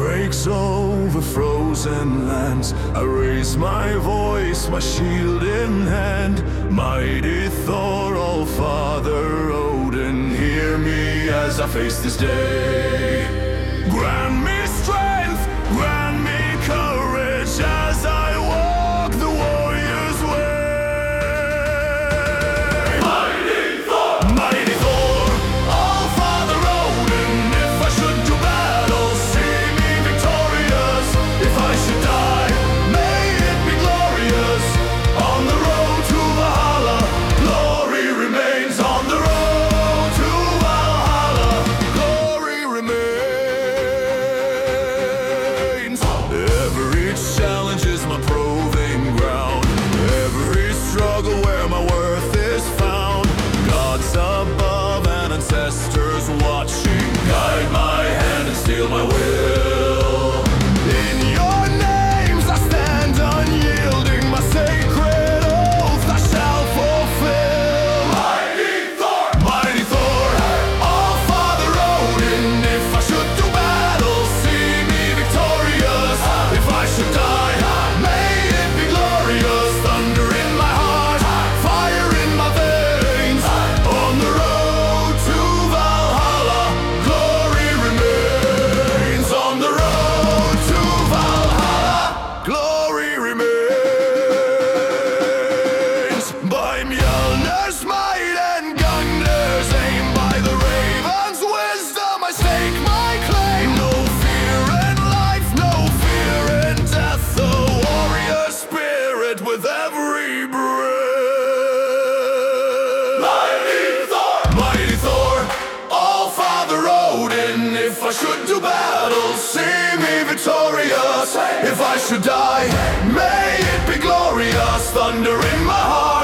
breaks over frozen lands. I raise my voice, my shield in hand. Mighty Thor, All-Father Odin, hear me as I face this day. Grant me strength, grant me courage as I walk the warrior's way. Mighty Thor, All-Father Odin, if I should do battle, see me victorious. If I should die, may it be glorious. On the road to Valhalla, glory remains. On the road to Valhalla, glory remains. Every challenge is my proving ground. Every struggle where my worth is found. Gods above and ancestors watching, guide my hand and steal my will. In your names I stand unyielding, my sacred oath I shall fulfill. Mighty Thor, All-Father Odin, if I should do battle, see me victorious. If I should die, may it be glorious. Thunder in my heart, fire in my veins. On the road to Valhalla, glory remains. On the road to Valhalla, glory remains. By Mjolnir's might and Gungnir's aim, by the raven's wisdom I stake my claim. No fear in life, no fear in death, the warrior spirit with every breath. Mighty Thor, All-Father Odin, if I should do battle, see me victorious. If I should die, may it be glorious. Thunder in my heart,